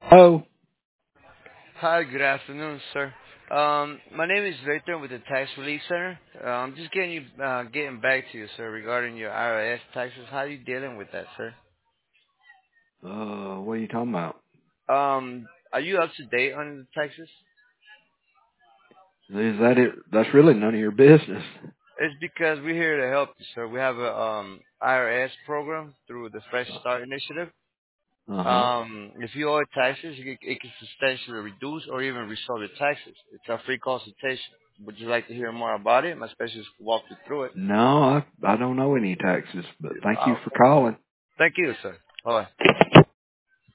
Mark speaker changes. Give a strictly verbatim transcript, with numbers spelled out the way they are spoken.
Speaker 1: Oh,
Speaker 2: Hi, good afternoon, sir. Um, my name is Victor with the Tax Relief Center. Uh, I'm just getting you, uh, getting back to you, sir, regarding your I R S taxes. How are you dealing with that, sir?
Speaker 1: uh, what are you talking about?
Speaker 2: Um, are you up to date on the taxes?
Speaker 1: Is that it? That's really none of your business.
Speaker 2: It's because we're here to help you, sir. We have a um I R S program through the Fresh Start Initiative.
Speaker 1: Uh huh.
Speaker 2: Um, if you owe taxes, you can, it can substantially reduce or even restore your taxes. It's a free consultation. Would you like to hear more about it? My specialist will walk you through it.
Speaker 1: No, I I don't know any taxes, but thank you
Speaker 2: Uh,
Speaker 1: for calling.
Speaker 2: Thank you, sir. Bye.